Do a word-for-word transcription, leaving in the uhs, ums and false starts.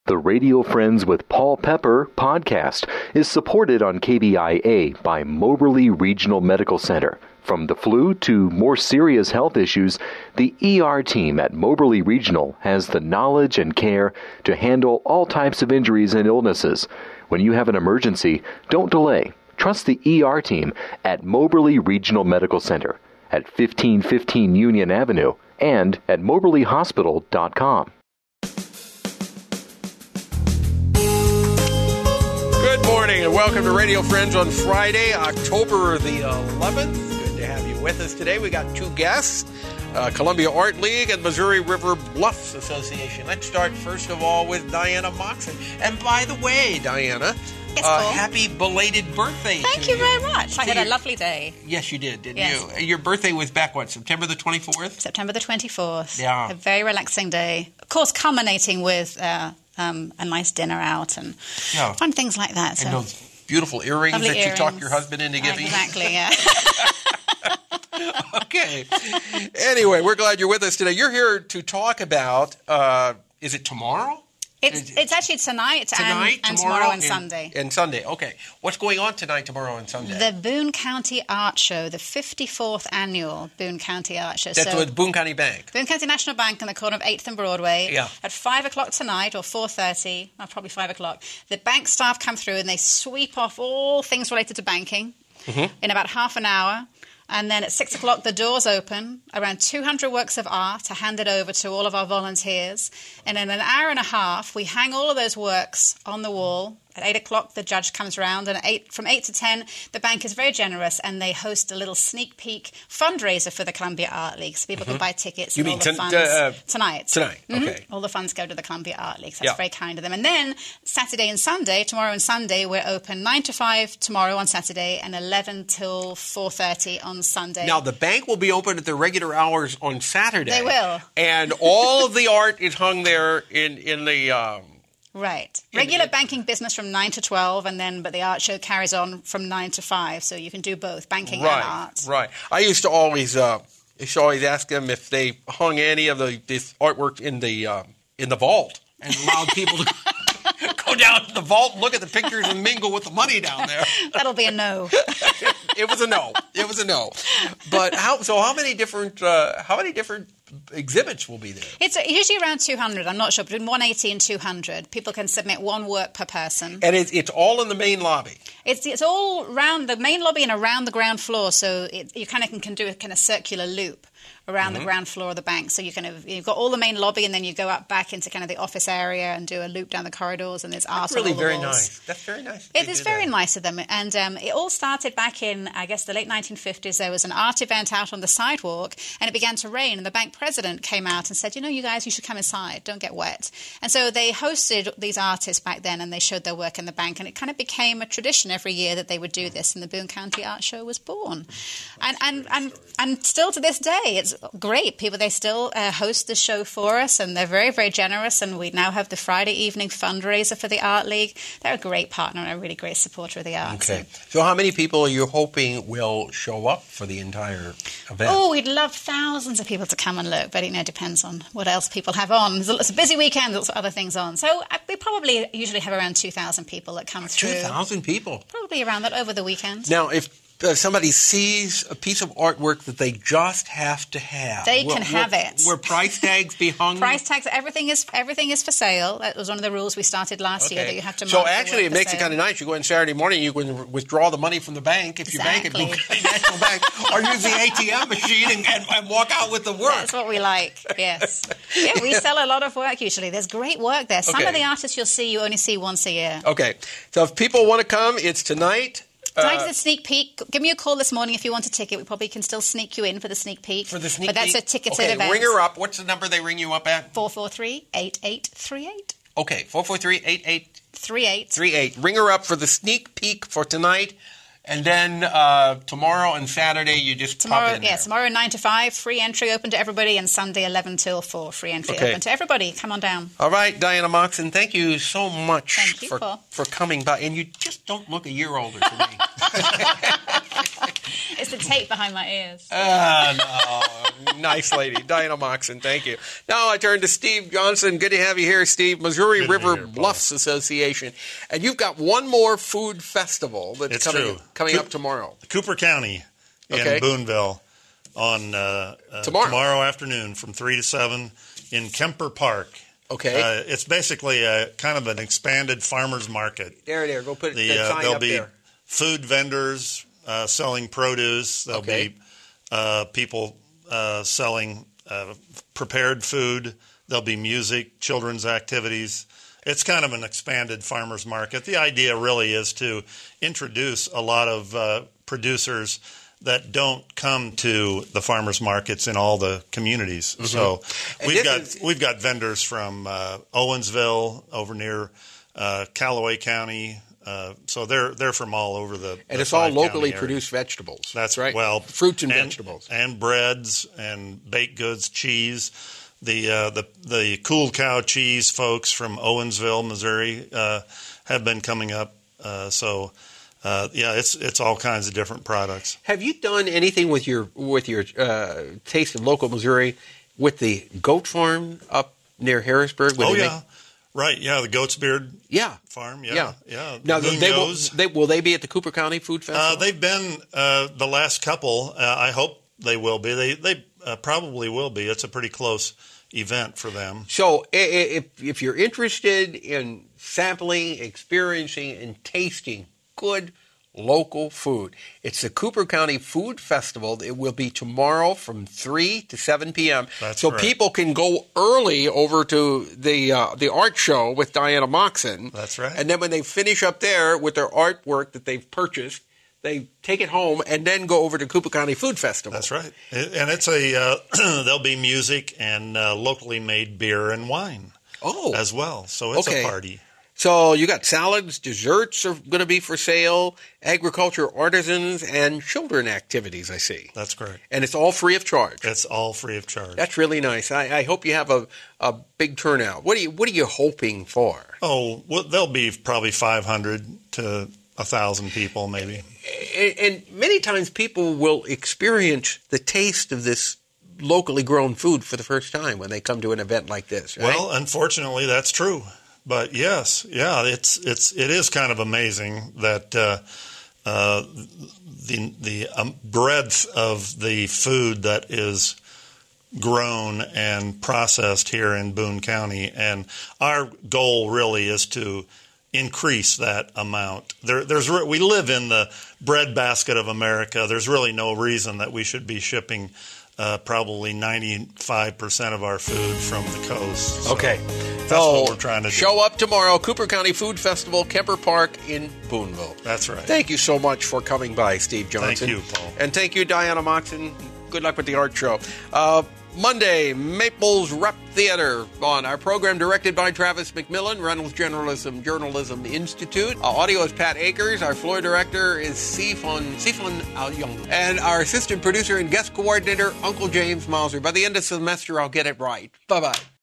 The Radio Friends with Paul Pepper podcast is supported on K B I A by Moberly Regional Medical Center. From the flu to more serious health issues, the E R team at Moberly Regional has the knowledge and care to handle all types of injuries and illnesses. When you have an emergency, don't delay. Trust the E R team at Moberly Regional Medical Center at fifteen fifteen Union Avenue and at moberly hospital dot com. Good morning and welcome to Radio Friends on Friday, October the eleventh. Good to have you with us today. We got two guests, uh, Columbia Art League and Missouri River Bluffs Association. Let's start first of all with Diana Moxon. And by the way, Diana, yes, uh, happy belated birthday. Thank to you very much. I to had you. a lovely day. Yes, you did, didn't Yes. you? Your birthday was back, what, September the twenty-fourth? September the twenty-fourth. Yeah. A very relaxing day. Of course, culminating with uh, um, a nice dinner out and Yeah. fun things like that. So. And those beautiful earrings Lovely that earrings. you talked your husband into giving. Exactly, yeah. Okay. Anyway, we're glad you're with us today. You're here to talk about, uh, is it tomorrow? It's it's actually tonight, Tonight, and, and tomorrow, tomorrow and, Sunday. And Sunday, okay. What's going on tonight, tomorrow, and Sunday? The Boone County Art Show, the fifty-fourth annual Boone County Art Show. That's so, with Boone County Bank. Boone County National Bank on the corner of eighth and Broadway. Yeah. At five o'clock tonight, or four thirty, well, probably five o'clock, the bank staff come through and they sweep off all things related to banking Mm-hmm. in about half an hour. And then at six o'clock, the doors open, around two hundred works of art are handed over to all of our volunteers. And in an hour and a half, we hang all of those works on the wall. At eight o'clock, the judge comes around, and at eight, from eight to ten, the bank is very generous, and they host a little sneak peek fundraiser for the Columbia Art League, so people mm-hmm. can buy tickets. You and mean all the t- funds uh, tonight? Tonight, mm-hmm. okay. All the funds go to the Columbia Art League, so that's Yeah. very kind of them. And then Saturday and Sunday, tomorrow and Sunday, we're open nine to five tomorrow on Saturday, and eleven till four thirty on Sunday. Now, the bank will be open at their regular hours on Saturday. They will. And all of the art is hung there in, in the... Um, Right. Regular banking business from nine to twelve, and then but the art show carries on from nine to five, so you can do both, banking right, and art. Right. I used to always uh, used to always ask them if they hung any of the this artwork in the uh, in the vault and allowed people to go down to the vault and look at the pictures and mingle with the money down there. That'll be a no. It was a no. It was a no. But how? So how many different uh, how many different exhibits will be there? It's usually around two hundred. I'm not sure, between one eighty and two hundred. People can submit one work per person. And it's, it's all in the main lobby. It's it's all around the main lobby and around the ground floor, so it, you kind of can, can do a kind of circular loop around mm-hmm. the ground floor of the bank. So you kind of you've got all the main lobby, and then you go up back into kind of the office area and do a loop down the corridors, and there's art That's really on all the very walls. nice. That's very nice. It is very that. nice of them, and um, it all started back in, I guess, the late nineteen fifties. There was an art event out on the sidewalk, and it began to rain, and the bank president came out and said, you know, you guys, you should come inside, don't get wet. And so they hosted these artists back then, and they showed their work in the bank, and it kind of became a tradition every year that they would do this, and the Boone County Art Show was born. And and and, and still to this day, it's great. People, they still uh, host the show for us, and they're very, very generous, and we now have the Friday evening fundraiser for the Art League. They're a great partner and a really great supporter of the arts. Okay. So how many people are you hoping will show up for the entire event? Oh, we'd love thousands of people to come and look, but it you know, depends on what else people have on. It's a busy weekend, lots of other things on. So uh, we probably usually have around two thousand people that come through. two thousand people? Probably around that over the weekend. Now, if uh, somebody sees a piece of artwork that they just have to have, they will, can have will, it. Will price tags be hung? Price tags, everything is everything is for sale. That was one of the rules we started last okay. year, that you have to So mark actually, the it makes sale. it kind of nice. You go in Saturday morning, you can withdraw the money from the bank if exactly. you bank at National Bank, or use the A T M machine and, and, and walk out with the work. That's what we like, yes. Yeah, we sell a lot of work usually. There's great work there. Some okay. of the artists you'll see, you only see once a year. Okay. So if people want to come, it's tonight. Tonight uh, is a sneak peek. Give me a call this morning if you want a ticket. We probably can still sneak you in for the sneak peek. For the sneak but peek? But that's a ticketed okay, event. Ring her up. What's the number they ring you up at? four four three, eight eight three eight. Okay, four four three, eight eight three eight. three eight. Ring her up for the sneak peek for tonight. And then uh, tomorrow and Saturday, you just tomorrow, pop in yeah, there. tomorrow nine to five, free entry open to everybody, and Sunday eleven till four, free entry okay. open to everybody. Come on down. All right, Diana Moxon, thank you so much thank you, for, Paul. for coming by. And you just don't look a year older to me. It's the tape behind my ears. Ah, no. Nice lady. Diana Moxon, thank you. Now I turn to Steve Johnson. Good to have you here, Steve. Missouri Good River here, Bluffs Association. And you've got one more food festival that's It's coming, true. coming Coop- up tomorrow. Cooper County in Okay. Boonville on uh, uh, Tomorrow. tomorrow afternoon from three to seven in Kemper Park. Okay. Uh, it's basically a kind of an expanded farmer's market. There, there. Go put The, that uh, sign there'll up be there. food vendors uh, selling produce. There'll Okay. be uh, people uh, selling uh, prepared food. There'll be music, children's activities. It's kind of an expanded farmer's market. The idea really is to introduce a lot of uh, producers that don't come to the farmers markets in all the communities. Mm-hmm. So And we've this got is- we've got vendors from uh, Owensville over near uh, Callaway County. Uh, so they're they're from all over the And the it's all five-county locally area. produced vegetables. That's right. Well, fruits and, vegetables. and breads and baked goods, cheese. The uh, the the Cool Cow cheese folks from Owensville, Missouri, uh, have been coming up. Uh, so uh, yeah, it's it's all kinds of different products. Have you done anything with your with your uh, Taste of Local Missouri with the goat farm up near Harrisburg? where Oh they yeah, make- right. Yeah, the Goat's Beard yeah, Farm. Yeah, yeah. yeah. Now they will, Munoz. they will they be at the Cooper County Food Festival? Uh, they've been uh, the last couple. Uh, I hope they will be. They they uh, probably will be. It's a pretty close event for them. So i- i- if if you're interested in sampling, experiencing, and tasting good local food, it's the Cooper County Food Festival. It will be tomorrow from three to seven p.m. That's so correct. people can go early over to the uh, the art show with Diana Moxon. That's right. And then when they finish up there with their artwork that they've purchased, they take it home and then go over to Cooper County Food Festival. That's right. It- and it's a uh, there'll be music and uh, locally made beer and wine Oh, as well. So it's Okay. a party. so you got salads, desserts are going to be for sale, agriculture artisans, and children activities, I see. That's correct. And it's all free of charge. It's all free of charge. That's really nice. I, I hope you have a, a big turnout. What are you What are you hoping for? Oh, well, there'll be probably five hundred to one thousand people maybe. And, and many times people will experience the taste of this locally grown food for the first time when they come to an event like this, right? Well, unfortunately, that's true. But yes, yeah, it's it's it is kind of amazing that uh, uh, the the um, breadth of the food that is grown and processed here in Boone County, and our goal really is to increase that amount. There, there's re- we live in the breadbasket of America. There's really no reason that we should be shipping uh, probably ninety-five percent of our food from the coast. So Okay. that's So what we're trying to do. show up tomorrow, Cooper County Food Festival, Kemper Park in Boonville. That's right. Thank you so much for coming by, Steve Johnson. Thank you, Paul. And thank you, Diana Moxon. Good luck with the art show. Uh, Monday, Maples Rep Theater on our program directed by Travis McMillan, Reynolds Journalism Journalism Institute. Our audio is Pat Akers. Our floor director is Sifon Sifon Al-Young. And our assistant producer and guest coordinator, Uncle James Mauser. By the end of the semester, I'll get it right. Bye-bye.